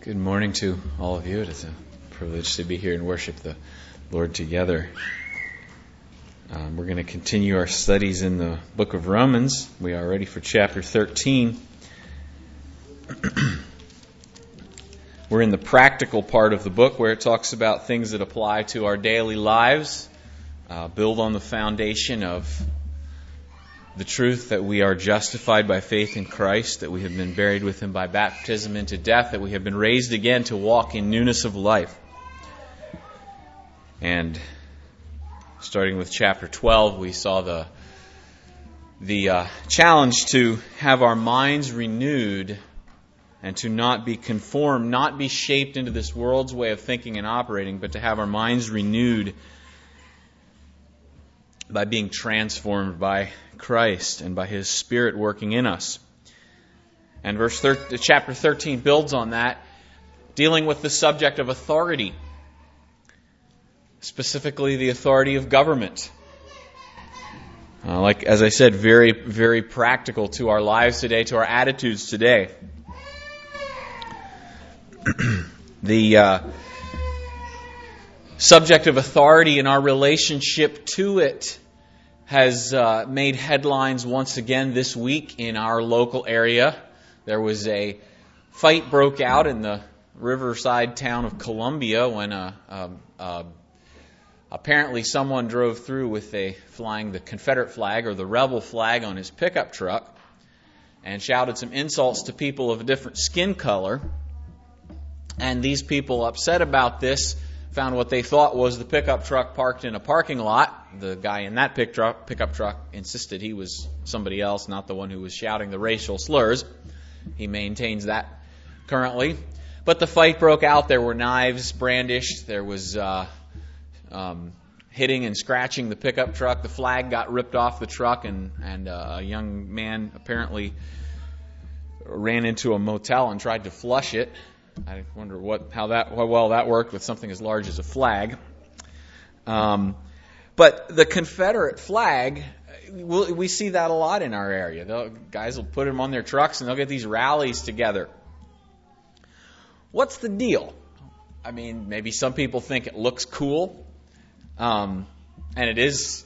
Good morning to all of you. It is a privilege to be here and worship the Lord together. We're going to continue our studies in the book of Romans. We are ready for chapter 13. We're in the practical part of the book where it talks about things that apply to our daily lives, build on the foundation of the truth that we are justified by faith in Christ, that we have been buried with Him by baptism into death, that we have been raised again to walk in newness of life. And starting with chapter 12, we saw the challenge to have our minds renewed and to not be conformed, not be shaped into this world's way of thinking and operating, but to have our minds renewed by being transformed by Christ and by His Spirit working in us. And chapter 13 builds on that, dealing with the subject of authority, specifically the authority of government. As I said, very, very practical to our lives today, to our attitudes today. The subject of authority and our relationship to it has made headlines once again this week in our local area. There was a fight broke out in the riverside town of Columbia when apparently someone drove through with flying the Confederate flag or the rebel flag on his pickup truck and shouted some insults to people of a different skin color. And these people, upset about this, found what they thought was the pickup truck parked in a parking lot. The guy in that pickup truck insisted he was somebody else, not the one who was shouting the racial slurs. He maintains that currently. But the fight broke out. There were knives brandished. There was hitting and scratching the pickup truck. The flag got ripped off the truck, and a young man apparently ran into a motel and tried to flush it. I wonder how well that worked with something as large as a flag. But the Confederate flag, we see that a lot in our area. The guys will put them on their trucks and they'll get these rallies together. What's the deal? I mean, maybe some people think it looks cool, and it is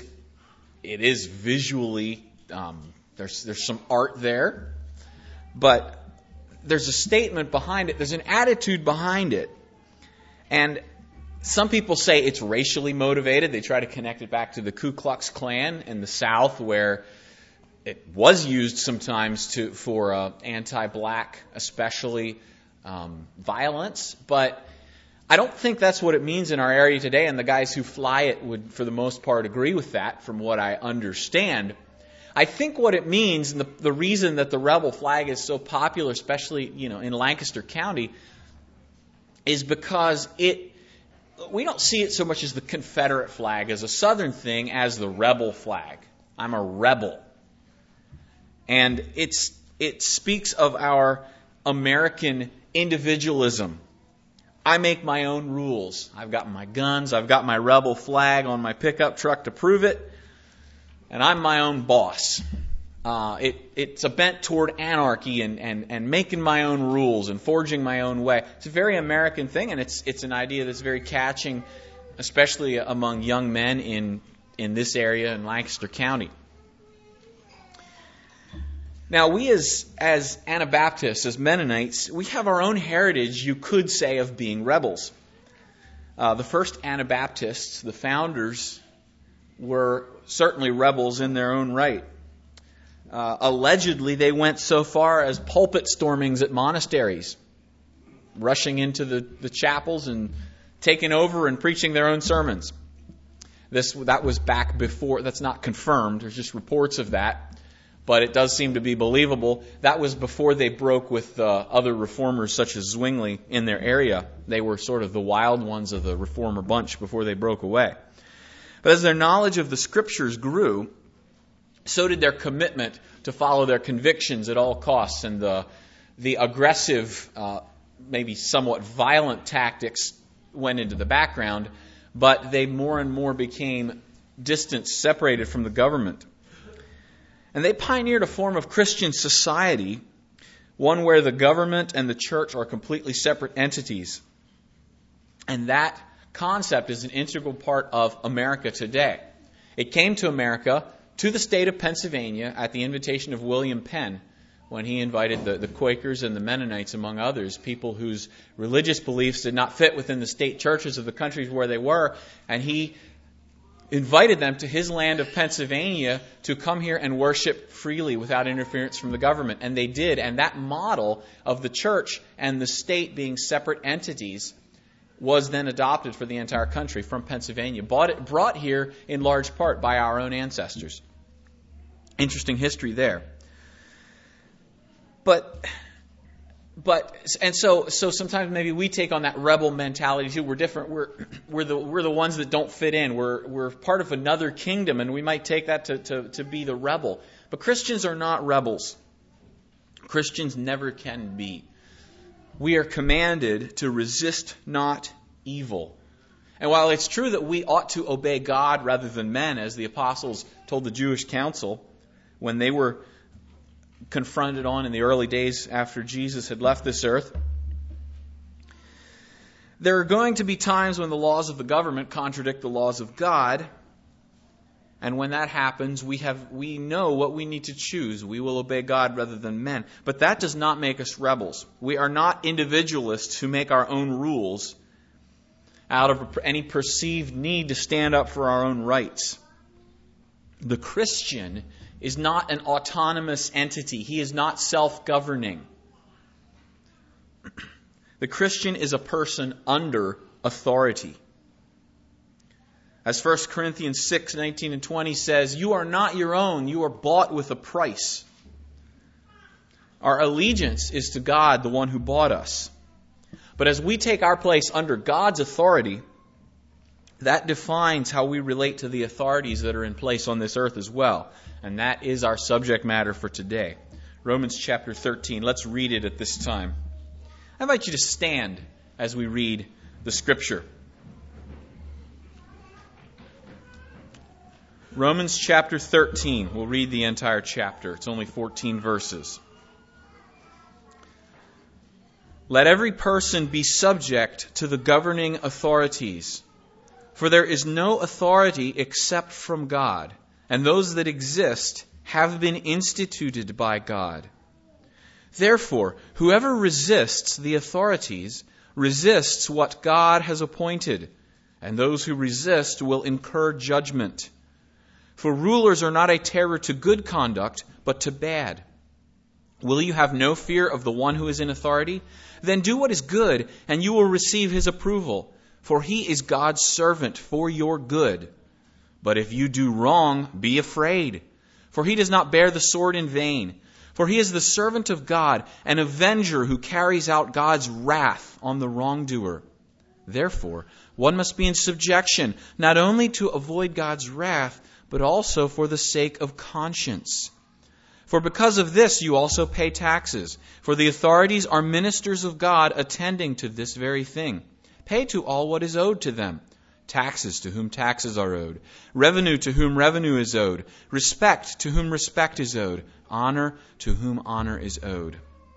visually. There's some art there, but there's a statement behind it. There's an attitude behind it. And some people say it's racially motivated. They try to connect it back to the Ku Klux Klan in the South, where it was used sometimes for anti-black, especially violence. But I don't think that's what it means in our area today. And the guys who fly it would, for the most part, agree with that, from what I understand. I think what it means, and the reason that the rebel flag is so popular, especially in Lancaster County, is because we don't see it so much as the Confederate flag as a Southern thing as the rebel flag. I'm a rebel, and it speaks of our American individualism. I make my own rules. I've got my guns. I've got my rebel flag on my pickup truck to prove it. And I'm my own boss. It's a bent toward anarchy and making my own rules and forging my own way. It's a very American thing, and it's an idea that's very catching, especially among young men in this area in Lancaster County. Now, we as Anabaptists, as Mennonites, we have our own heritage, you could say, of being rebels. The first Anabaptists, the founders, were certainly rebels in their own right. Allegedly, they went so far as pulpit stormings at monasteries, rushing into the chapels and taking over and preaching their own sermons. That was back before. That's not confirmed. There's just reports of that, but it does seem to be believable. That was before they broke with other reformers such as Zwingli in their area. They were sort of the wild ones of the reformer bunch before they broke away. But as their knowledge of the Scriptures grew, so did their commitment to follow their convictions at all costs, and the aggressive, maybe somewhat violent tactics went into the background, but they more and more became distant, separated from the government. And they pioneered a form of Christian society one where the government and the church are completely separate entities. And that concept is an integral part of America today. It came to America, to the state of Pennsylvania, at the invitation of William Penn, when he invited the Quakers and the Mennonites, among others, people whose religious beliefs did not fit within the state churches of the countries where they were, and he invited them to his land of Pennsylvania to come here and worship freely without interference from the government. And they did. And that model of the church and the state being separate entities was then adopted for the entire country from Pennsylvania, brought here in large part by our own ancestors. Interesting history there. So sometimes maybe we take on that rebel mentality too. We're different. We're the ones that don't fit in. We're part of another kingdom, and we might take that to be the rebel. But Christians are not rebels. Christians never can be. We are commanded to resist not evil. And while it's true that we ought to obey God rather than men, as the apostles told the Jewish council when they were confronted on in the early days after Jesus had left this earth, there are going to be times when the laws of the government contradict the laws of God. And when that happens, we know what we need to choose. We will obey God rather than men. But that does not make us rebels. We are not individualists who make our own rules out of any perceived need to stand up for our own rights. The Christian is not an autonomous entity. He is not self-governing. The Christian is a person under authority. As 1 Corinthians 6:19 and 20 says, "You are not your own, you are bought with a price." Our allegiance is to God, the one who bought us. But as we take our place under God's authority, that defines how we relate to the authorities that are in place on this earth as well. And that is our subject matter for today. Romans chapter 13. Let's read it at this time. I invite you to stand as we read the Scripture. Romans chapter 13. We'll read the entire chapter. It's only 14 verses. Let every person be subject to the governing authorities, for there is no authority except from God, and those that exist have been instituted by God. Therefore, whoever resists the authorities resists what God has appointed, and those who resist will incur judgment. For rulers are not a terror to good conduct, but to bad. Will you have no fear of the one who is in authority? Then do what is good, and you will receive his approval, for he is God's servant for your good. But if you do wrong, be afraid, for he does not bear the sword in vain. For he is the servant of God, an avenger who carries out God's wrath on the wrongdoer. Therefore, one must be in subjection, not only to avoid God's wrath, but also for the sake of conscience. For because of this you also pay taxes, for the authorities are ministers of God attending to this very thing. Pay to all what is owed to them. Taxes to whom taxes are owed. Revenue to whom revenue is owed. Respect to whom respect is owed. Honor to whom honor is owed.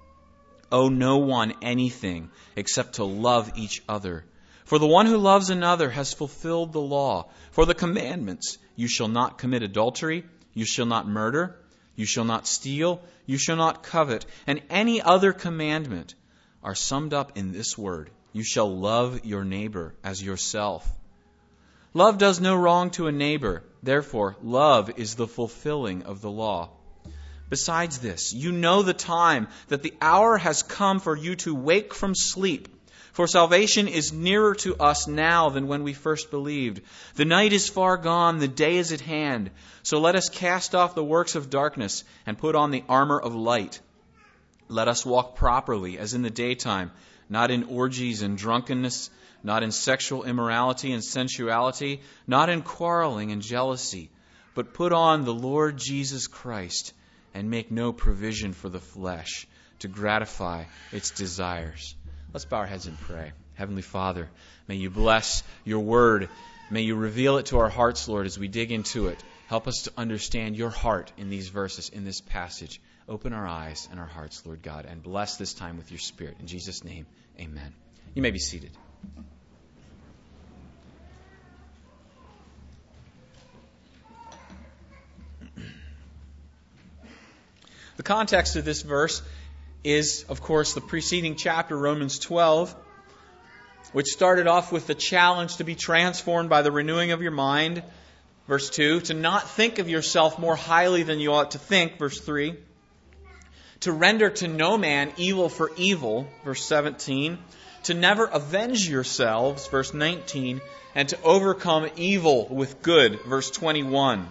Owe no one anything except to love each other. For the one who loves another has fulfilled the law. For the commandments, you shall not commit adultery, you shall not murder, you shall not steal, you shall not covet, and any other commandment are summed up in this word: you shall love your neighbor as yourself. Love does no wrong to a neighbor. Therefore, love is the fulfilling of the law. Besides this, you know the time, that the hour has come for you to wake from sleep. For salvation is nearer to us now than when we first believed. The night is far gone, the day is at hand. So let us cast off the works of darkness and put on the armor of light. Let us walk properly as in the daytime, not in orgies and drunkenness, not in sexual immorality and sensuality, not in quarreling and jealousy, but put on the Lord Jesus Christ and make no provision for the flesh to gratify its desires. Let's bow our heads and pray. Heavenly Father, may you bless your word. May you reveal it to our hearts, Lord, as we dig into it. Help us to understand your heart in these verses, in this passage. Open our eyes and our hearts, Lord God, and bless this time with your Spirit. In Jesus' name, amen. You may be seated. The context of this verse is, of course, the preceding chapter, Romans 12, which started off with the challenge to be transformed by the renewing of your mind, verse 2, to not think of yourself more highly than you ought to think, verse 3, to render to no man evil for evil, verse 17, to never avenge yourselves, verse 19, and to overcome evil with good, verse 21.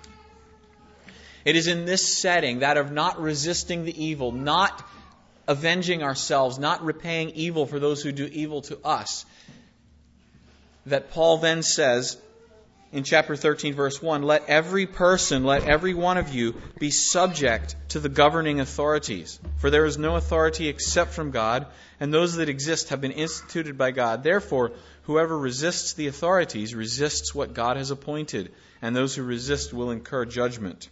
It is in this setting, that of not resisting the evil, not avenging ourselves, not repaying evil for those who do evil to us, that Paul then says in chapter 13, verse 1, let every person, let every one of you be subject to the governing authorities. For there is no authority except from God, and those that exist have been instituted by God. Therefore, whoever resists the authorities resists what God has appointed, and those who resist will incur judgment.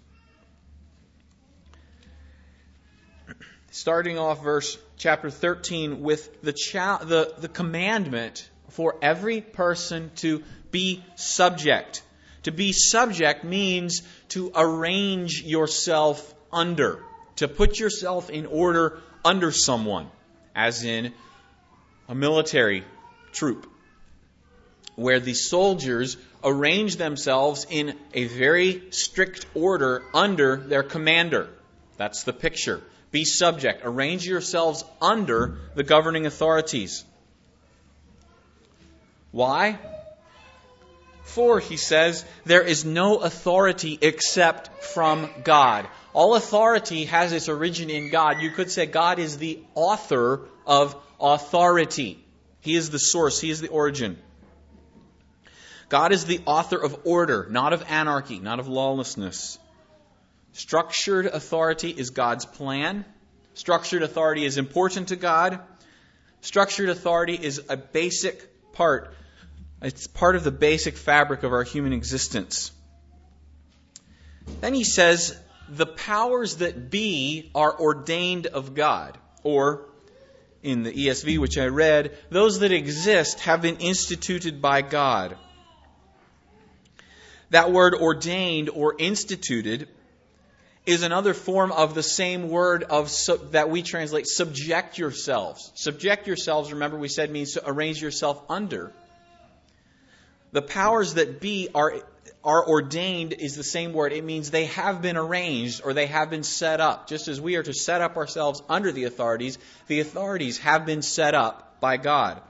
Starting off chapter 13 with the commandment for every person to be subject. To be subject means to arrange yourself under, to put yourself in order under someone, as in a military troop, where the soldiers arrange themselves in a very strict order under their commander. That's the picture. Be subject. Arrange yourselves under the governing authorities. Why? For, he says, there is no authority except from God. All authority has its origin in God. You could say God is the author of authority. He is the source. He is the origin. God is the author of order, not of anarchy, not of lawlessness. Structured authority is God's plan. Structured authority is important to God. Structured authority is a basic part. It's part of the basic fabric of our human existence. Then he says, the powers that be are ordained of God. Or, in the ESV which I read, those that exist have been instituted by God. That word ordained or instituted is another form of the same word that we translate subject yourselves. Subject yourselves, remember we said, means to arrange yourself under. The powers that be are ordained is the same word. It means they have been arranged or they have been set up. Just as we are to set up ourselves under the authorities have been set up by God.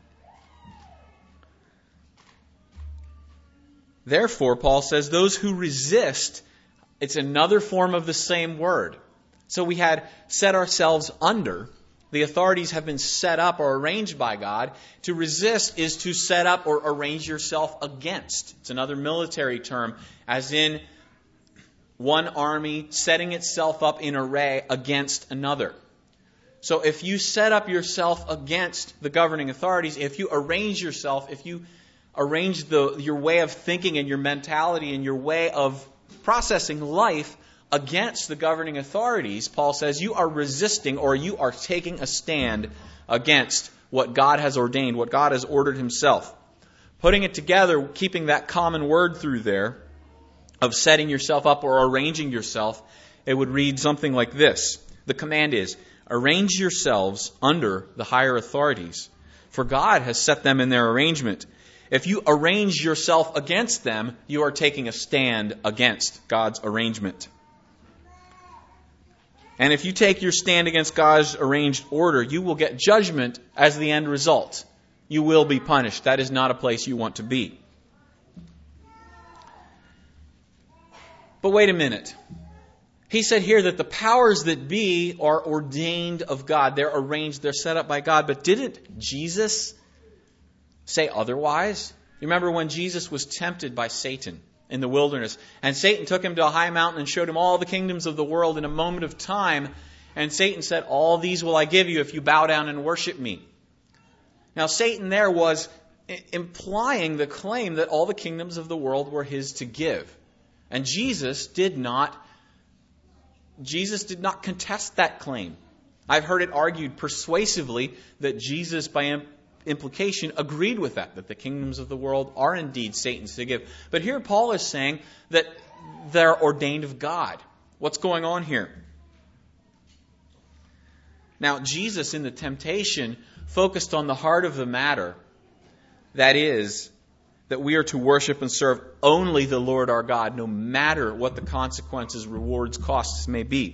Therefore, Paul says, those who resist, it's another form of the same word. So we had set ourselves under. The authorities have been set up or arranged by God. To resist is to set up or arrange yourself against. It's another military term, as in one army setting itself up in array against another. So if you set up yourself against the governing authorities, if you arrange yourself, if you arrange your way of thinking and your mentality and your way of processing life against the governing authorities, Paul says you are resisting or you are taking a stand against what God has ordained, what God has ordered himself. Putting it together, keeping that common word through there of setting yourself up or arranging yourself, it would read something like this. The command is, arrange yourselves under the higher authorities, for God has set them in their arrangement. If you arrange yourself against them, you are taking a stand against God's arrangement. And if you take your stand against God's arranged order, you will get judgment as the end result. You will be punished. That is not a place you want to be. But wait a minute. He said here that the powers that be are ordained of God. They're arranged, they're set up by God. But didn't Jesus say otherwise? You remember when Jesus was tempted by Satan in the wilderness, and Satan took him to a high mountain and showed him all the kingdoms of the world in a moment of time, and Satan said, all these will I give you if you bow down and worship me. Now Satan there was implying the claim that all the kingdoms of the world were his to give. And Jesus did not Jesus did not contest that claim. I've heard it argued persuasively that Jesus, by implication, agreed with that the kingdoms of the world are indeed Satan's to give. But here Paul is saying that they're ordained of God. What's going on here? Now, Jesus in the temptation focused on the heart of the matter. That is, that we are to worship and serve only the Lord our God, no matter what the consequences, rewards, costs may be.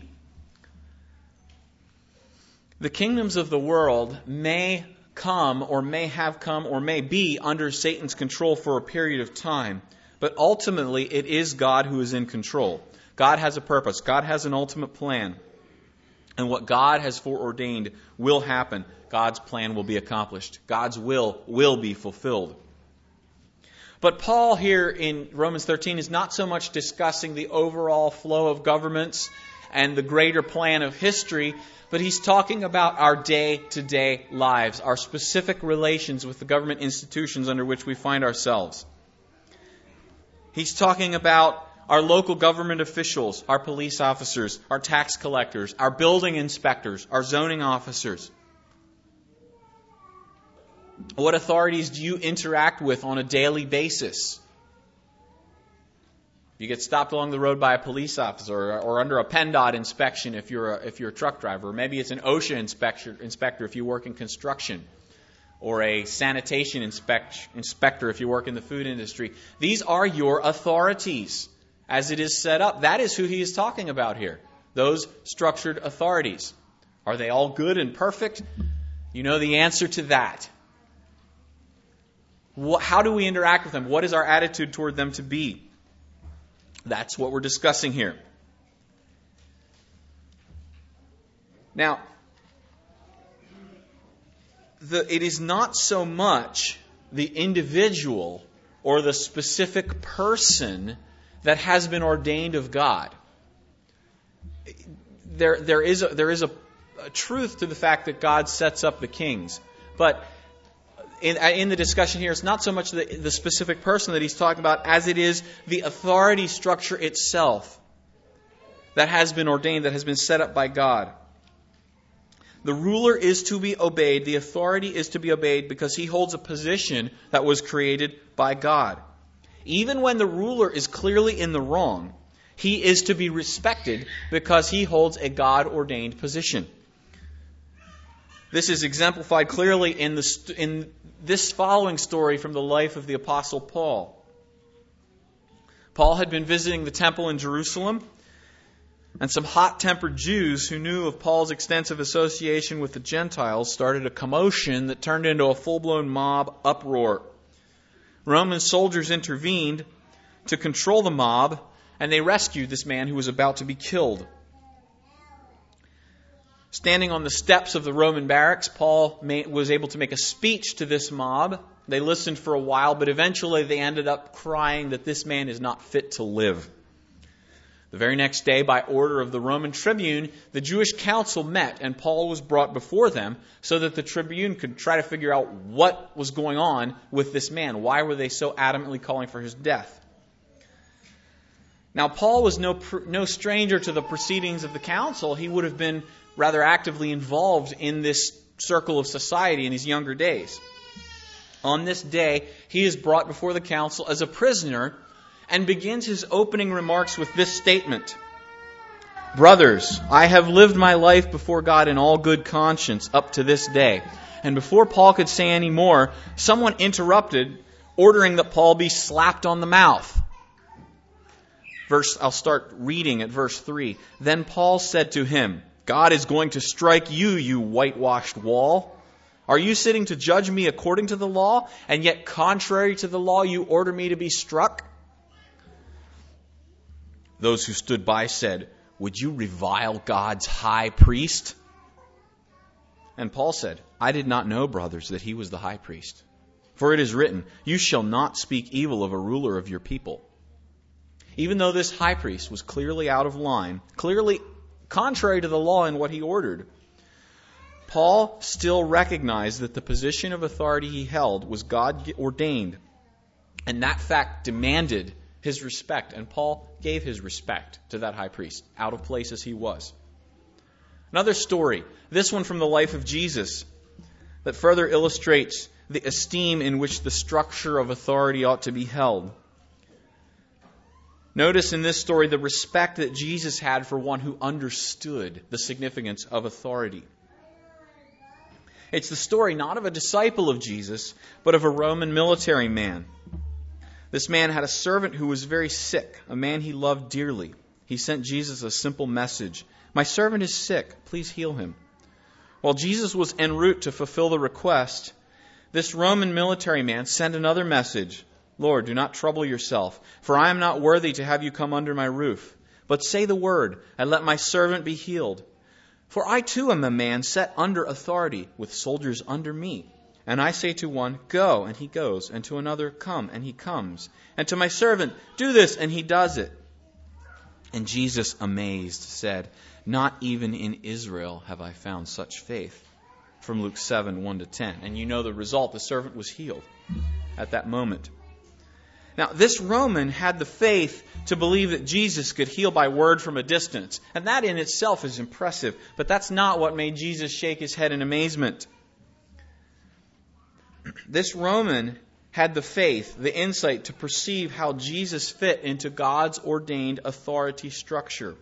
The kingdoms of the world may come or may have come or may be under Satan's control for a period of time, but ultimately it is God who is in control. God has a purpose. God has an ultimate plan. And what God has foreordained will happen. God's plan will be accomplished. God's will be fulfilled. But Paul here in Romans 13 is not so much discussing the overall flow of governments and the greater plan of history, but he's talking about our day-to-day lives, our specific relations with the government institutions under which we find ourselves. He's talking about our local government officials, our police officers, our tax collectors, our building inspectors, our zoning officers. What authorities do you interact with on a daily basis? You get stopped along the road by a police officer or under a PennDOT inspection if you're a truck driver. Or maybe it's an OSHA inspector if you work in construction. Or a sanitation inspector if you work in the food industry. These are your authorities as it is set up. That is who he is talking about here. Those structured authorities. Are they all good and perfect? You know the answer to that. How do we interact with them? What is our attitude toward them to be? That's what we're discussing here. Now, it is not so much the individual or the specific person that has been ordained of God. There is a truth to the fact that God sets up the kings. But in the discussion here, it's not so much the specific person that he's talking about as it is the authority structure itself that has been ordained, that has been set up by God. The ruler is to be obeyed, the authority is to be obeyed because he holds a position that was created by God. Even when the ruler is clearly in the wrong, he is to be respected because he holds a God-ordained position. This is exemplified clearly in this following story from the life of the Apostle Paul. Paul had been visiting the temple in Jerusalem, and some hot-tempered Jews who knew of Paul's extensive association with the Gentiles started a commotion that turned into a full-blown mob uproar. Roman soldiers intervened to control the mob, and they rescued this man who was about to be killed. Standing on the steps of the Roman barracks, Paul was able to make a speech to this mob. They listened for a while, but eventually they ended up crying that this man is not fit to live. The very next day, by order of the Roman tribune, the Jewish council met, and Paul was brought before them so that the tribune could try to figure out what was going on with this man. Why were they so adamantly calling for his death? Now, Paul was no stranger to the proceedings of the council. He would have been rather actively involved in this circle of society in his younger days. On this day, he is brought before the council as a prisoner and begins his opening remarks with this statement. Brothers, I have lived my life before God in all good conscience up to this day. And before Paul could say any more, someone interrupted, ordering that Paul be slapped on the mouth. I'll start reading at verse 3. Then Paul said to him, God is going to strike you, you whitewashed wall. Are you sitting to judge me according to the law, and yet contrary to the law you order me to be struck? Those who stood by said, would you revile God's high priest? And Paul said, I did not know, brothers, that he was the high priest. For it is written, you shall not speak evil of a ruler of your people. Even though this high priest was clearly out of line, clearly contrary to the law in what he ordered, Paul still recognized that the position of authority he held was God ordained, and that fact demanded his respect. And Paul gave his respect to that high priest, out of place as he was. Another story, this one from the life of Jesus, that further illustrates the esteem in which the structure of authority ought to be held. Notice in this story the respect that Jesus had for one who understood the significance of authority. It's the story not of a disciple of Jesus, but of a Roman military man. This man had a servant who was very sick, a man he loved dearly. He sent Jesus a simple message: "My servant is sick, please heal him." While Jesus was en route to fulfill the request, this Roman military man sent another message: "Lord, do not trouble yourself, for I am not worthy to have you come under my roof. But say the word, and let my servant be healed. For I too am a man set under authority, with soldiers under me. And I say to one, 'Go,' and he goes, and to another, 'Come,' and he comes. And to my servant, 'Do this,' and he does it." And Jesus, amazed, said, "Not even in Israel have I found such faith." From Luke 7, 1-10. And you know the result. The servant was healed at that moment. Now, this Roman had the faith to believe that Jesus could heal by word from a distance. And that in itself is impressive. But that's not what made Jesus shake his head in amazement. This Roman had the faith, the insight to perceive how Jesus fit into God's ordained authority structure.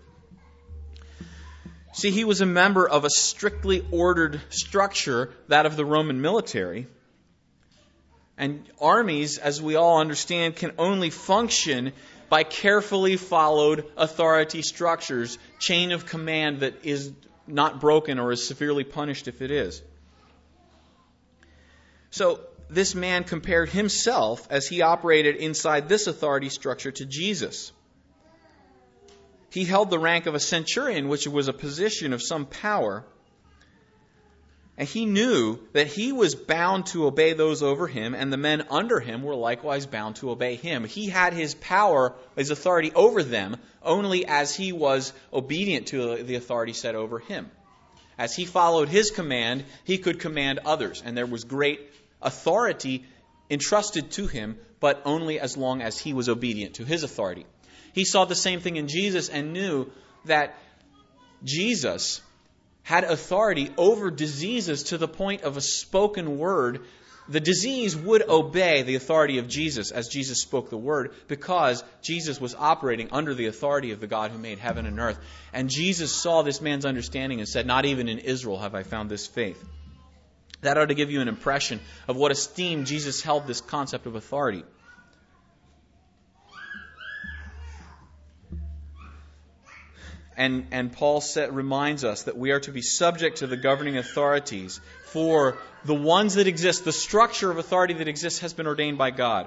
See, he was a member of a strictly ordered structure, that of the Roman military. And armies, as we all understand, can only function by carefully followed authority structures, chain of command that is not broken or is severely punished if it is. So this man compared himself, as he operated inside this authority structure, to Jesus. He held the rank of a centurion, which was a position of some power. And he knew that he was bound to obey those over him, and the men under him were likewise bound to obey him. He had his power, his authority over them, only as he was obedient to the authority set over him. As he followed his command, he could command others, and there was great authority entrusted to him, but only as long as he was obedient to his authority. He saw the same thing in Jesus and knew that Jesus had authority over diseases to the point of a spoken word. The disease would obey the authority of Jesus as Jesus spoke the word, because Jesus was operating under the authority of the God who made heaven and earth. And Jesus saw this man's understanding and said, "Not even in Israel have I found this faith." That ought to give you an impression of what esteem Jesus held this concept of authority. And Paul reminds us that we are to be subject to the governing authorities, for the ones that exist, the structure of authority that exists, has been ordained by God.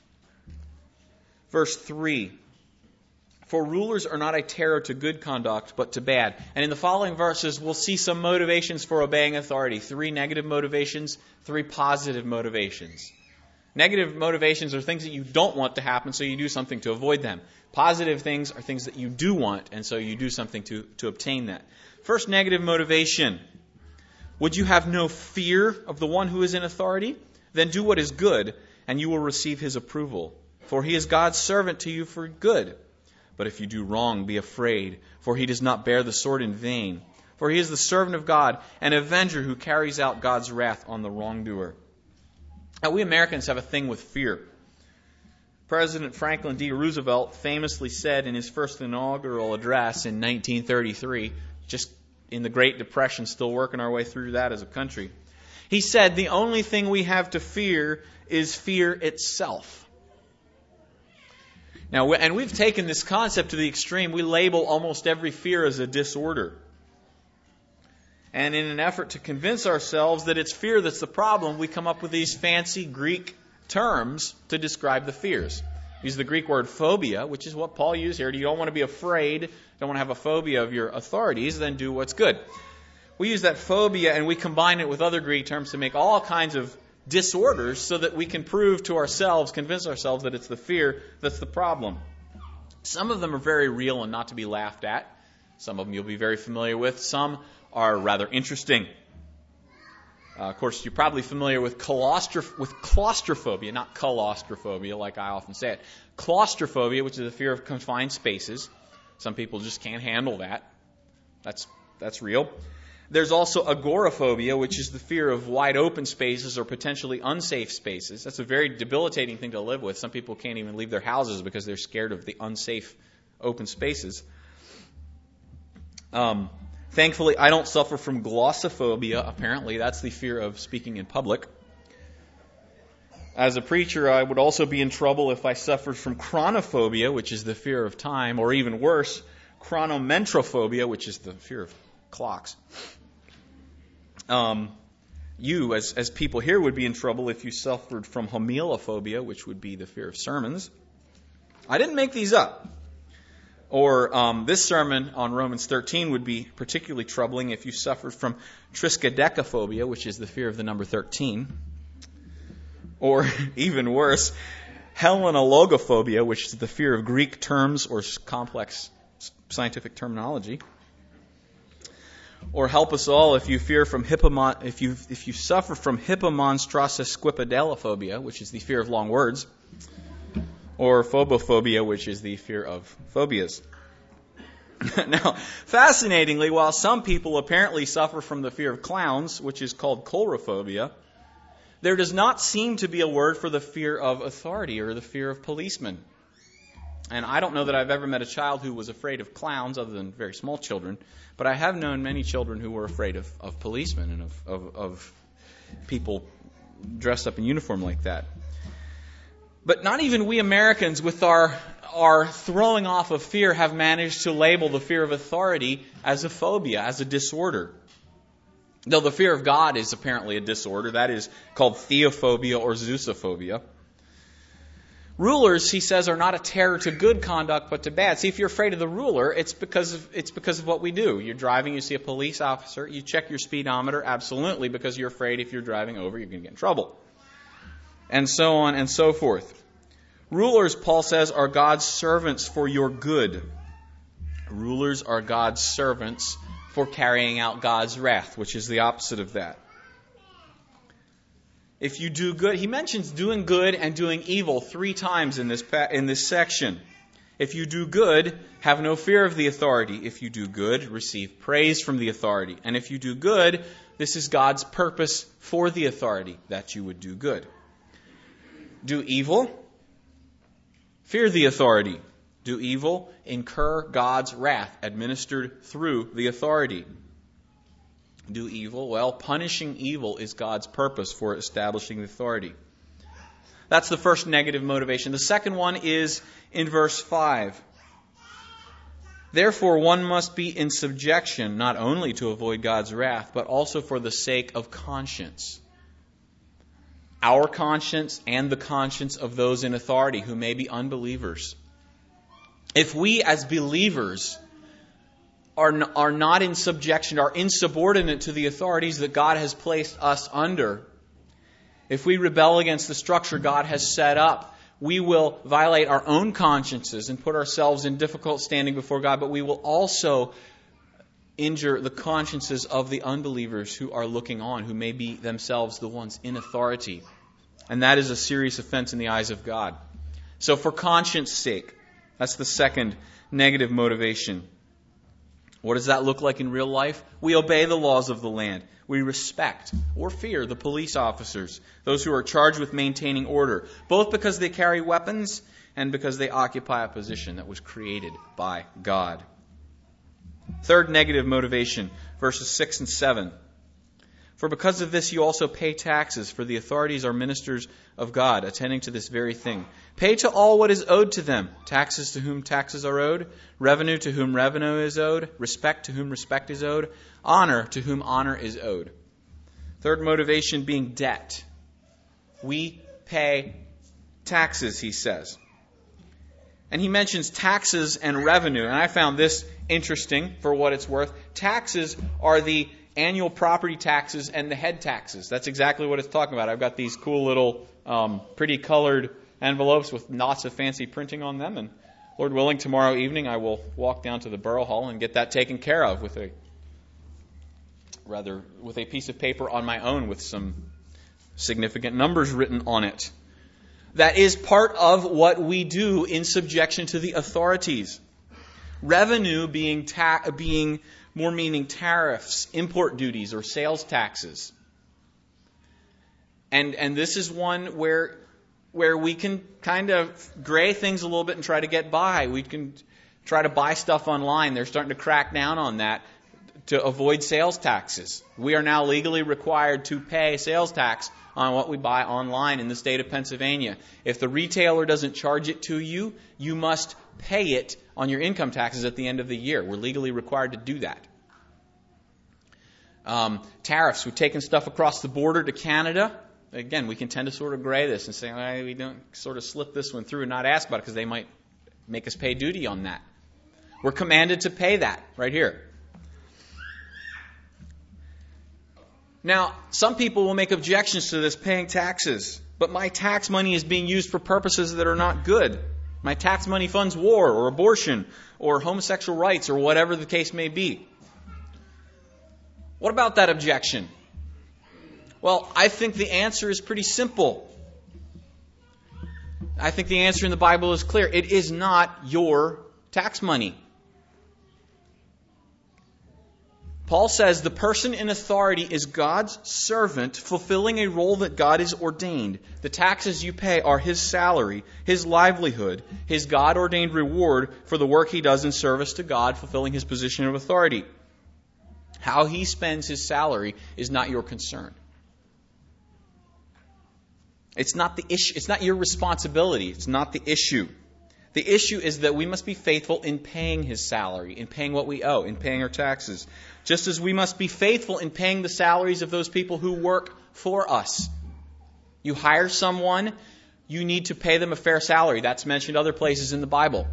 Verse 3, "For rulers are not a terror to good conduct, but to bad." And in the following verses, we'll see some motivations for obeying authority. 3 negative motivations, 3 positive motivations. Negative motivations are things that you don't want to happen, so you do something to avoid them. Positive things are things that you do want, and so you do something to obtain that. First negative motivation. Would you have no fear of the one who is in authority? Then do what is good, and you will receive his approval. For he is God's servant to you for good. But if you do wrong, be afraid, for he does not bear the sword in vain. For he is the servant of God, an avenger who carries out God's wrath on the wrongdoer. Now, we Americans have a thing with fear. President Franklin D. Roosevelt famously said in his first inaugural address in 1933, just in the Great Depression, still working our way through that as a country, he said, "The only thing we have to fear is fear itself." Now, and we've taken this concept to the extreme. We label almost every fear as a disorder. And in an effort to convince ourselves that it's fear that's the problem, we come up with these fancy Greek terms to describe the fears. Use the Greek word phobia, which is what Paul used here. You don't want to be afraid, don't want to have a phobia of your authorities, then do what's good. We use that phobia and we combine it with other Greek terms to make all kinds of disorders so that we can prove to ourselves, convince ourselves that it's the fear that's the problem. Some of them are very real and not to be laughed at. Some of them you'll be very familiar with. Some are rather interesting. Of course, you're probably familiar with claustrophobia, not claustrophobia like I often say it. Claustrophobia, which is the fear of confined spaces. Some people just can't handle that. That's real. There's also agoraphobia, which is the fear of wide open spaces or potentially unsafe spaces. That's a very debilitating thing to live with. Some people can't even leave their houses because they're scared of the unsafe open spaces. Thankfully, I don't suffer from glossophobia, apparently. That's the fear of speaking in public. As a preacher, I would also be in trouble if I suffered from chronophobia, which is the fear of time, or even worse, chronometrophobia, which is the fear of clocks. You, as people here, would be in trouble if you suffered from homilophobia, which would be the fear of sermons. I didn't make these up. Or this sermon on Romans 13 would be particularly troubling if you suffered from triskaidekaphobia, which is the fear of the number 13. Or, even worse, Hellenologophobia, which is the fear of Greek terms or complex scientific terminology. Or help us all if you fear from if you suffer from hippomonstrosesquippedalophobia, which is the fear of long words. Or phobophobia, which is the fear of phobias. Now, fascinatingly, while some people apparently suffer from the fear of clowns, which is called coulrophobia, there does not seem to be a word for the fear of authority or the fear of policemen. And I don't know that I've ever met a child who was afraid of clowns other than very small children, but I have known many children who were afraid of policemen and of people dressed up in uniform like that. But not even we Americans, with our throwing off of fear, have managed to label the fear of authority as a phobia, as a disorder. Though the fear of God is apparently a disorder. That is called theophobia or Zeusophobia. Rulers, he says, are not a terror to good conduct, but to bad. See, if you're afraid of the ruler, it's because of what we do. You're driving, you see a police officer, you check your speedometer, absolutely, because you're afraid if you're driving over, you're going to get in trouble. And so on and so forth. Rulers, Paul says, are God's servants for your good. Rulers are God's servants for carrying out God's wrath, which is the opposite of that. If you do good, he mentions doing good and doing evil 3 times in this section. If you do good, have no fear of the authority. If you do good, receive praise from the authority. And if you do good, this is God's purpose for the authority, that you would do good. Do evil, fear the authority. Do evil, incur God's wrath administered through the authority. Do evil, well, punishing evil is God's purpose for establishing the authority. That's the first negative motivation. The second one is in verse 5. Therefore, one must be in subjection, not only to avoid God's wrath, but also for the sake of conscience. Our conscience and the conscience of those in authority who may be unbelievers. If we as believers are not in subjection, are insubordinate to the authorities that God has placed us under, if we rebel against the structure God has set up, we will violate our own consciences and put ourselves in difficult standing before God, but we will also injure the consciences of the unbelievers who are looking on, who may be themselves the ones in authority. And that is a serious offense in the eyes of God. So for conscience sake, that's the second negative motivation. What does that look like in real life? We obey the laws of the land. We respect or fear the police officers, those who are charged with maintaining order, both because they carry weapons and because they occupy a position that was created by God. Third negative motivation, verses 6 and 7. For because of this you also pay taxes, for the authorities are ministers of God, attending to this very thing. Pay to all what is owed to them, taxes to whom taxes are owed, revenue to whom revenue is owed, respect to whom respect is owed, honor to whom honor is owed. Third motivation being debt. We pay taxes, he says. And he mentions taxes and revenue, and I found this interesting for what it's worth. Taxes are the annual property taxes and the head taxes. That's exactly what it's talking about. I've got these cool little pretty colored envelopes with lots of fancy printing on them, and Lord willing, tomorrow evening I will walk down to the Borough Hall and get that taken care of with a rather, with a piece of paper on my own with some significant numbers written on it. That is part of what we do in subjection to the authorities. Revenue being more meaning tariffs, import duties, or sales taxes. And this is one where we can kind of gray things a little bit and try to get by. We can try to buy stuff online. They're starting to crack down on that to avoid sales taxes. We are now legally required to pay sales tax on what we buy online in the state of Pennsylvania. If the retailer doesn't charge it to you, you must pay it on your income taxes at the end of the year. We're legally required to do that. Tariffs. We've taken stuff across the border to Canada. Again, we can tend to sort of gray this and say, we don't sort of slip this one through and not ask about it because they might make us pay duty on that. We're commanded to pay that right here. Now, some people will make objections to this paying taxes, but my tax money is being used for purposes that are not good. My tax money funds war or abortion or homosexual rights or whatever the case may be. What about that objection? Well, I think the answer is pretty simple. I think the answer in the Bible is clear. It is not your tax money. Paul says the person in authority is God's servant fulfilling a role that God has ordained. The taxes you pay are his salary, his livelihood, his God-ordained reward for the work he does in service to God, fulfilling his position of authority. How he spends his salary is not your concern. It's not the issue. It's not your responsibility. It's not the issue. The issue is that we must be faithful in paying his salary, in paying what we owe, in paying our taxes. Just as we must be faithful in paying the salaries of those people who work for us. You hire someone, you need to pay them a fair salary. That's mentioned other places in the Bible.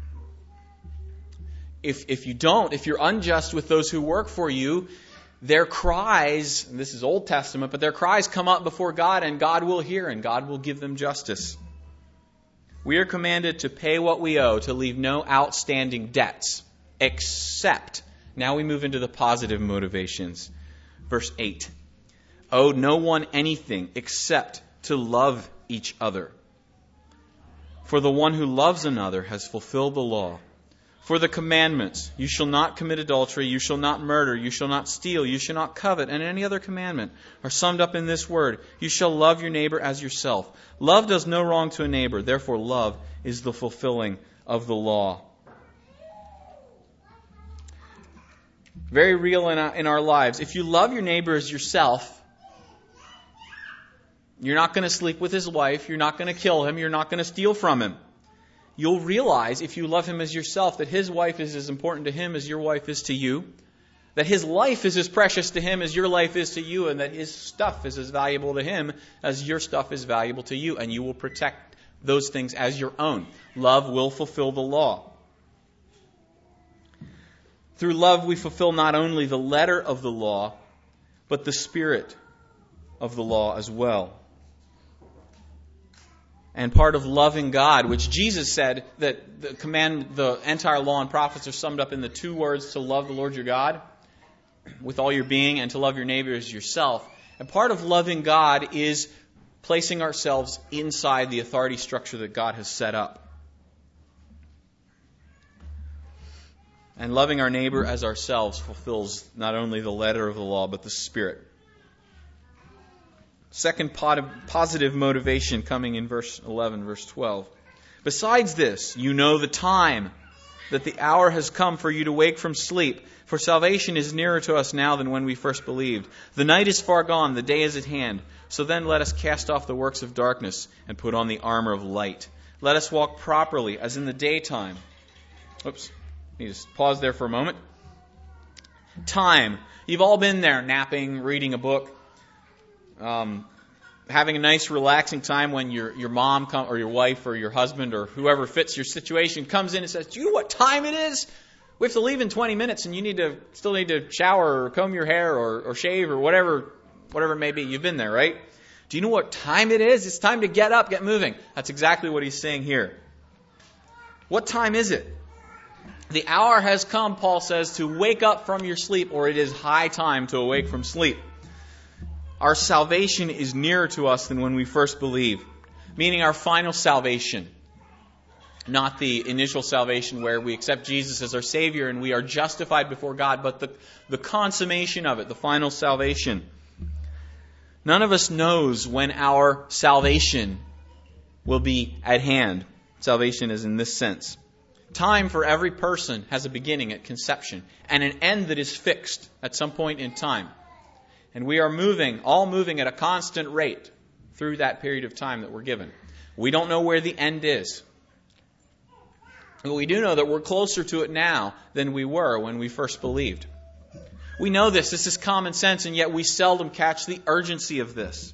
If you don't, if you're unjust with those who work for you, their cries, and this is Old Testament, but their cries come up before God and God will hear and God will give them justice. We are commanded to pay what we owe, to leave no outstanding debts, except, now we move into the positive motivations. Verse 8, owe no one anything except to love each other. For the one who loves another has fulfilled the law. For the commandments, you shall not commit adultery, you shall not murder, you shall not steal, you shall not covet, and any other commandment are summed up in this word, you shall love your neighbor as yourself. Love does no wrong to a neighbor, therefore love is the fulfilling of the law. Very real in our lives. If you love your neighbor as yourself, you're not going to sleep with his wife, you're not going to kill him, you're not going to steal from him. You'll realize, if you love him as yourself, that his wife is as important to him as your wife is to you. That his life is as precious to him as your life is to you. And that his stuff is as valuable to him as your stuff is valuable to you. And you will protect those things as your own. Love will fulfill the law. Through love, we fulfill not only the letter of the law, but the spirit of the law as well. And part of loving God, which Jesus said that the entire law and prophets are summed up in the two words, to love the Lord your God with all your being and to love your neighbor as yourself. And part of loving God is placing ourselves inside the authority structure that God has set up. And loving our neighbor as ourselves fulfills not only the letter of the law, but the spirit. Second positive motivation coming in verse 11, verse 12. Besides this, you know the time, that the hour has come for you to wake from sleep, for salvation is nearer to us now than when we first believed. The night is far gone, the day is at hand. So then let us cast off the works of darkness and put on the armor of light. Let us walk properly as in the daytime. Oops, let me just pause there for a moment. Time. You've all been there, napping, reading a book. Having a nice relaxing time when your mom or your wife or your husband or whoever fits your situation comes in and says, do you know what time it is? We have to leave in 20 minutes and you still need to shower or comb your hair or shave or whatever it may be. You've been there, right? Do you know what time it is? It's time to get up, get moving. That's exactly what he's saying here. What time is it? The hour has come, Paul says, to wake up from your sleep, or it is high time to awake from sleep. Our salvation is nearer to us than when we first believed, meaning our final salvation. Not the initial salvation where we accept Jesus as our Savior and we are justified before God, but the consummation of it, the final salvation. None of us knows when our salvation will be at hand. Salvation is in this sense. Time for every person has a beginning at conception and an end that is fixed at some point in time. And we are all moving at a constant rate through that period of time that we're given. We don't know where the end is. But we do know that we're closer to it now than we were when we first believed. We know this. This is common sense, and yet we seldom catch the urgency of this.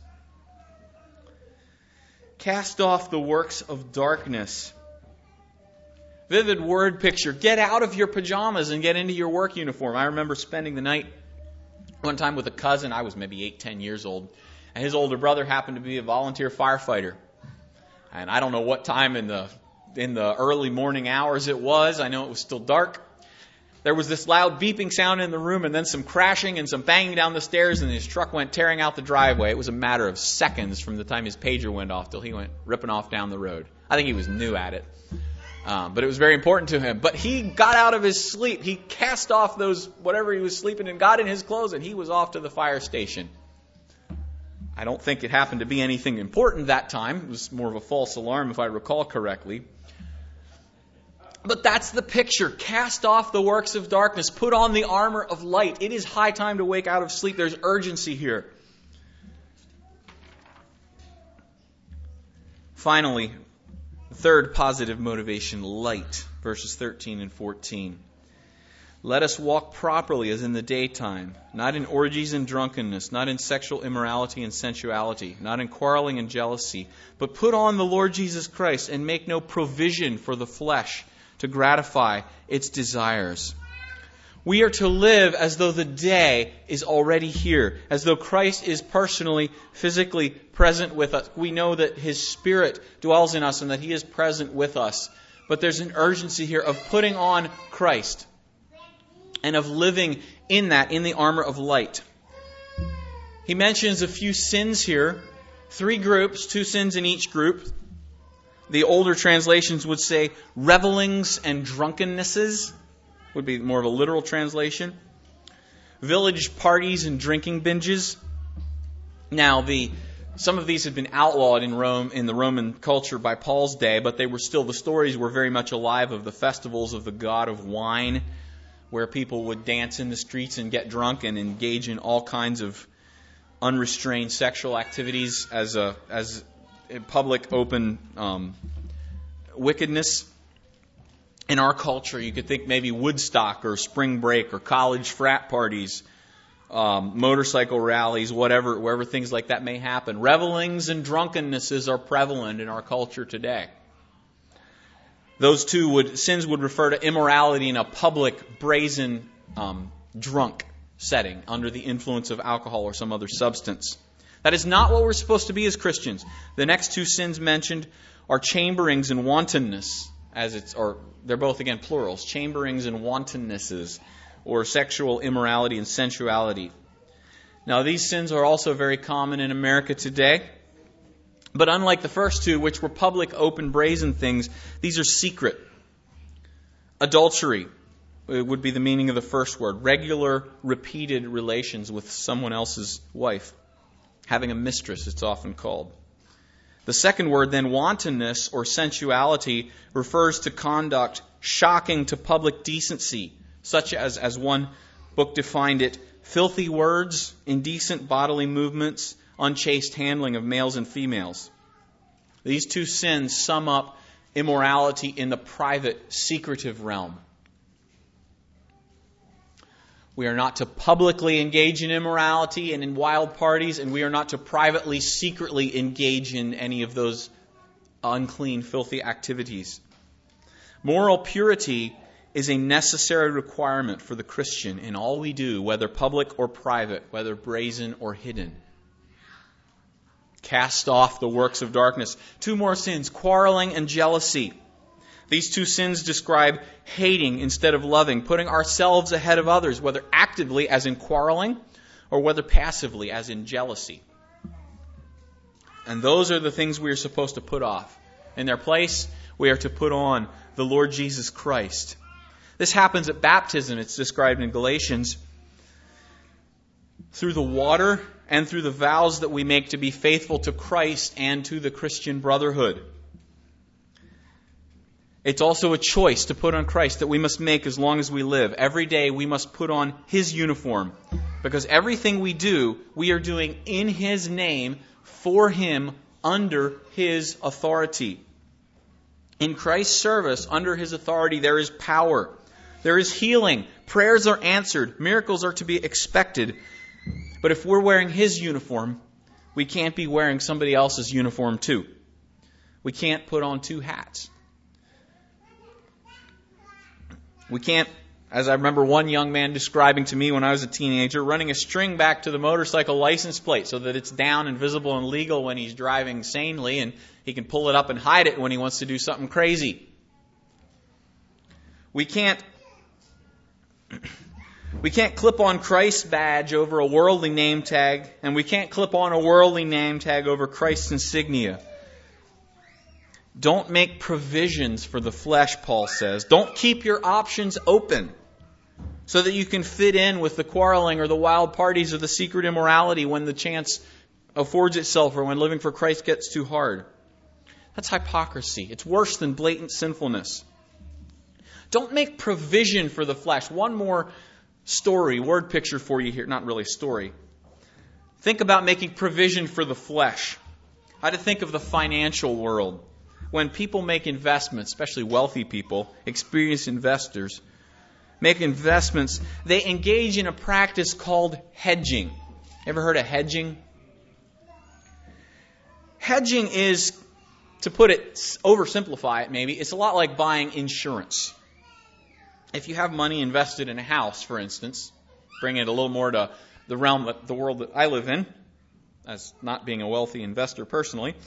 Cast off the works of darkness. Vivid word picture. Get out of your pajamas and get into your work uniform. I remember spending the night one time with a cousin. I was maybe 8-10 years old. And his older brother happened to be a volunteer firefighter. And I don't know what time in the early morning hours it was. I know it was still dark. There was this loud beeping sound in the room and then some crashing and some banging down the stairs, and his truck went tearing out the driveway. It was a matter of seconds from the time his pager went off till he went ripping off down the road. I think he was new at it. But it was very important to him. But he got out of his sleep. He cast off whatever he was sleeping in, got in his clothes, and he was off to the fire station. I don't think it happened to be anything important that time. It was more of a false alarm, if I recall correctly. But that's the picture. Cast off the works of darkness. Put on the armor of light. It is high time to wake out of sleep. There's urgency here. Finally, third positive motivation, light, verses 13 and 14. Let us walk properly as in the daytime, not in orgies and drunkenness, not in sexual immorality and sensuality, not in quarreling and jealousy, but put on the Lord Jesus Christ and make no provision for the flesh to gratify its desires. We are to live as though the day is already here, as though Christ is personally, physically present with us. We know that His Spirit dwells in us and that He is present with us. But there's an urgency here of putting on Christ and of living in the armor of light. He mentions a few sins here, 3 groups, 2 sins in each group. The older translations would say revelings and drunkennesses. Would be more of a literal translation. Village parties and drinking binges. Now, some of these had been outlawed in Rome, in the Roman culture by Paul's day, but the stories were very much alive of the festivals of the god of wine, where people would dance in the streets and get drunk and engage in all kinds of unrestrained sexual activities as a public, open wickedness. In our culture, you could think maybe Woodstock or spring break or college frat parties, motorcycle rallies, wherever things like that may happen. Revelings and drunkennesses are prevalent in our culture today. Those sins would refer to immorality in a public, brazen, drunk setting under the influence of alcohol or some other substance. That is not what we're supposed to be as Christians. The next 2 sins mentioned are chamberings and wantonness. They're both, again, plurals, chamberings and wantonnesses, or sexual immorality and sensuality. Now, these sins are also very common in America today, but unlike the first 2, which were public, open, brazen things, these are secret. Adultery would be the meaning of the first word, regular, repeated relations with someone else's wife. Having a mistress, it's often called. The second word, then, wantonness or sensuality, refers to conduct shocking to public decency, such as one book defined it, filthy words, indecent bodily movements, unchaste handling of males and females. These 2 sins sum up immorality in the private, secretive realm. We are not to publicly engage in immorality and in wild parties, and we are not to privately, secretly engage in any of those unclean, filthy activities. Moral purity is a necessary requirement for the Christian in all we do, whether public or private, whether brazen or hidden. Cast off the works of darkness. 2 more sins, quarreling and jealousy. These two sins describe hating instead of loving, putting ourselves ahead of others, whether actively, as in quarreling, or whether passively, as in jealousy. And those are the things we are supposed to put off. In their place, we are to put on the Lord Jesus Christ. This happens at baptism. It's described in Galatians. Through the water and through the vows that we make to be faithful to Christ and to the Christian brotherhood. It's also a choice to put on Christ that we must make as long as we live. Every day we must put on His uniform, because everything we do, we are doing in His name, for Him, under His authority. In Christ's service, under His authority, there is power. There is healing. Prayers are answered. Miracles are to be expected. But if we're wearing His uniform, we can't be wearing somebody else's uniform too. We can't put on two hats. We can't, as I remember one young man describing to me when I was a teenager, running a string back to the motorcycle license plate so that it's down and visible and legal when he's driving sanely, and he can pull it up and hide it when he wants to do something crazy. We can't clip on Christ's badge over a worldly name tag, and we can't clip on a worldly name tag over Christ's insignia. Don't make provisions for the flesh, Paul says. Don't keep your options open so that you can fit in with the quarreling or the wild parties or the secret immorality when the chance affords itself or when living for Christ gets too hard. That's hypocrisy. It's worse than blatant sinfulness. Don't make provision for the flesh. One more story, word picture for you here. Not really a story. Think about making provision for the flesh. I had to think of the financial world. When people make investments, especially wealthy people, experienced investors, make investments, they engage in a practice called hedging. Ever heard of hedging? Hedging is, to put it, oversimplify it maybe, it's a lot like buying insurance. If you have money invested in a house, for instance, bring it a little more to the realm, the world that I live in, as not being a wealthy investor personally,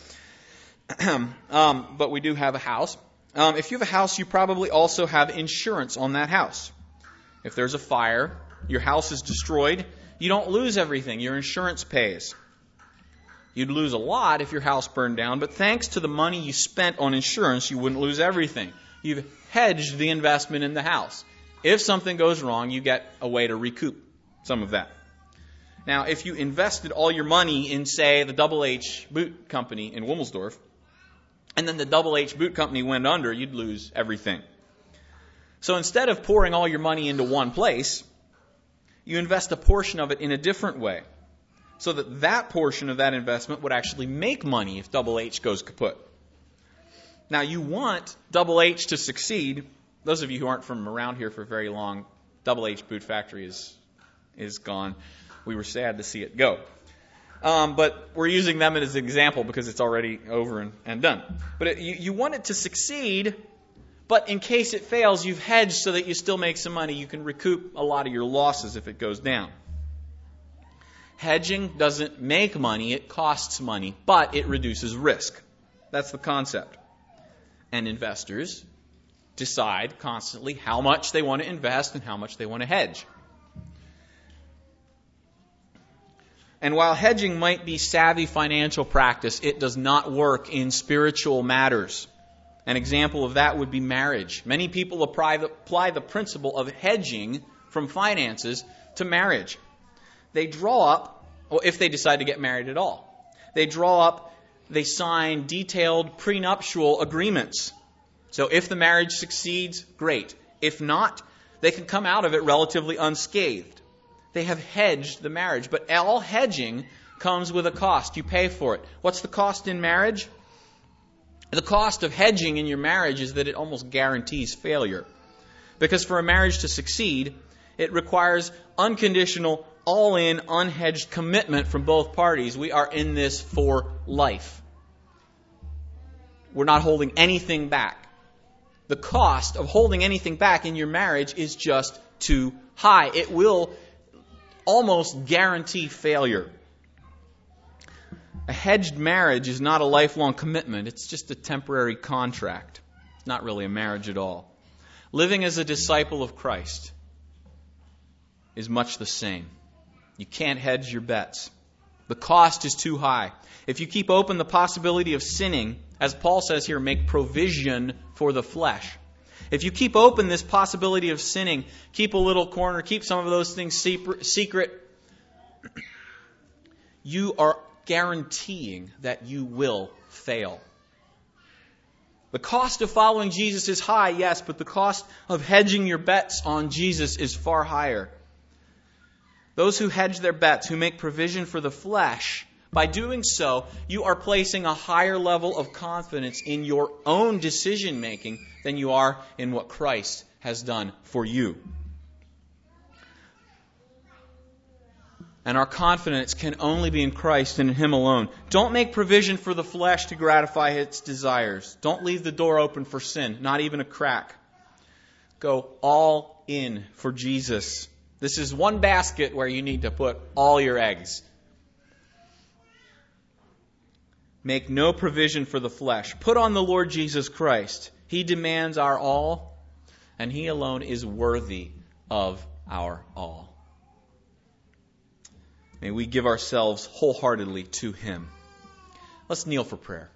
but we do have a house. If you have a house, you probably also have insurance on that house. If there's a fire, your house is destroyed, you don't lose everything. Your insurance pays. You'd lose a lot if your house burned down, but thanks to the money you spent on insurance, you wouldn't lose everything. You've hedged the investment in the house. If something goes wrong, you get a way to recoup some of that. Now, if you invested all your money in, say, the Double H Boot Company in Wilmelsdorf, and then the Double H Boot Company went under, you'd lose everything. So instead of pouring all your money into one place, you invest a portion of it in a different way, so that that portion of that investment would actually make money if Double H goes kaput. Now, you want Double H to succeed. Those of you who aren't from around here for very long, Double H Boot Factory is gone. We were sad to see it go. But we're using them as an example because it's already over and done. But you want it to succeed, but in case it fails, you've hedged so that you still make some money. You can recoup a lot of your losses if it goes down. Hedging doesn't make money, it costs money, but it reduces risk. That's the concept. And investors decide constantly how much they want to invest and how much they want to hedge. And while hedging might be savvy financial practice, it does not work in spiritual matters. An example of that would be marriage. Many people apply the principle of hedging from finances to marriage. They draw up, or if they decide to get married at all, they sign detailed prenuptial agreements. So if the marriage succeeds, great. If not, they can come out of it relatively unscathed. They have hedged the marriage. But all hedging comes with a cost. You pay for it. What's the cost in marriage? The cost of hedging in your marriage is that it almost guarantees failure. Because for a marriage to succeed, it requires unconditional, all-in, unhedged commitment from both parties. We are in this for life. We're not holding anything back. The cost of holding anything back in your marriage is just too high. It will almost guarantee failure. A hedged marriage is not a lifelong commitment. It's just a temporary contract. It's not really a marriage at all. Living as a disciple of Christ is much the same. You can't hedge your bets. The cost is too high. If you keep open the possibility of sinning, as Paul says here, make provision for the flesh. If you keep open this possibility of sinning, keep a little corner, keep some of those things secret, you are guaranteeing that you will fail. The cost of following Jesus is high, yes, but the cost of hedging your bets on Jesus is far higher. Those who hedge their bets, who make provision for the flesh, by doing so, you are placing a higher level of confidence in your own decision making than you are in what Christ has done for you. And our confidence can only be in Christ and in Him alone. Don't make provision for the flesh to gratify its desires. Don't leave the door open for sin, not even a crack. Go all in for Jesus. This is one basket where you need to put all your eggs. Make no provision for the flesh. Put on the Lord Jesus Christ. He demands our all, and He alone is worthy of our all. May we give ourselves wholeheartedly to Him. Let's kneel for prayer.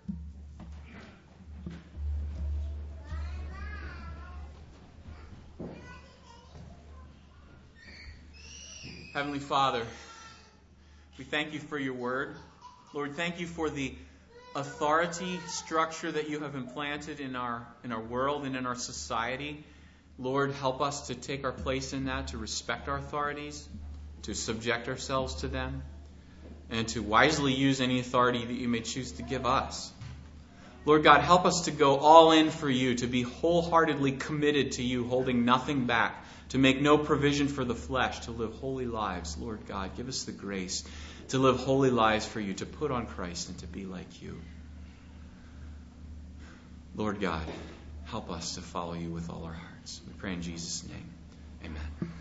Heavenly Father, we thank You for Your word. Lord, thank You for the authority structure that You have implanted in our world and in our society. Lord, help us to take our place in that, to respect our authorities, to subject ourselves to them, and to wisely use any authority that You may choose to give us. Lord God, help us to go all in for You, to be wholeheartedly committed to You, holding nothing back, to make no provision for the flesh, to live holy lives. Lord God, give us the grace to live holy lives for You, to put on Christ and to be like You. Lord God, help us to follow You with all our hearts. We pray in Jesus' name. Amen.